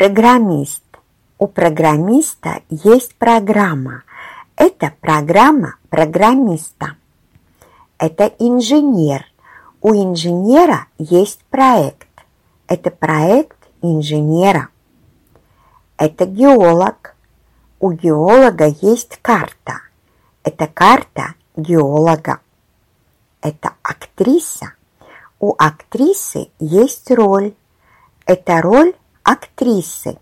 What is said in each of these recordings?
Программист. У программиста есть программа. Это программа программиста. Это инженер. У инженера есть проект. Это проект инженера. Это геолог. У геолога есть карта. Это карта геолога. Это актриса. У актрисы есть роль. Это роль актрисы.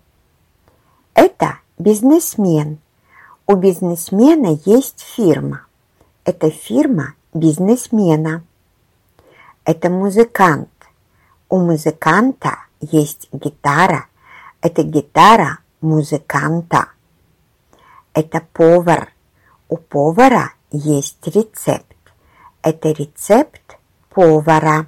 Это бизнесмен. У бизнесмена есть фирма. Это фирма бизнесмена. Это музыкант. У музыканта есть гитара. Это гитара музыканта. Это повар. У повара есть рецепт. Это рецепт повара.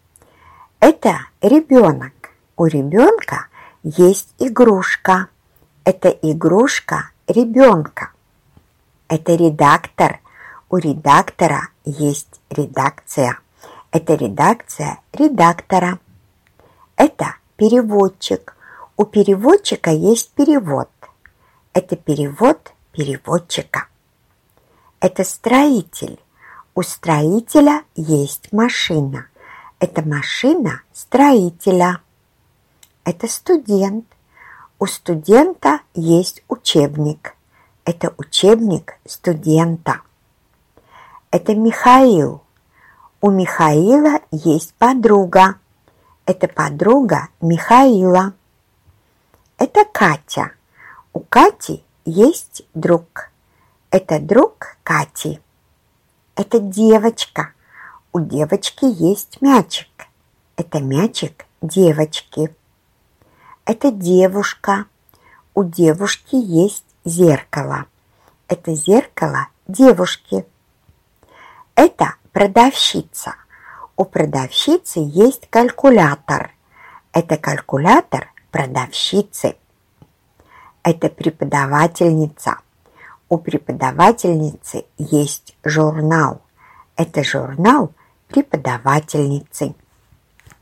Это ребенок. У ребенка есть игрушка. Это игрушка ребенка. Это редактор. У редактора есть редакция. Это редакция редактора. Это переводчик. У переводчика есть перевод. Это перевод переводчика. Это строитель. У строителя есть машина. Это машина строителя. Это студент. У студента есть учебник. Это учебник студента. Это Михаил. У Михаила есть подруга. Это подруга Михаила. Это Катя. У Кати есть друг. Это друг Кати. Это девочка. У девочки есть мячик. Это мячик девочки. Это девушка. У девушки есть зеркало. Это зеркало девушки. Это продавщица. У продавщицы есть калькулятор. Это калькулятор продавщицы. Это преподавательница. У преподавательницы есть журнал. Это журнал преподавательницы.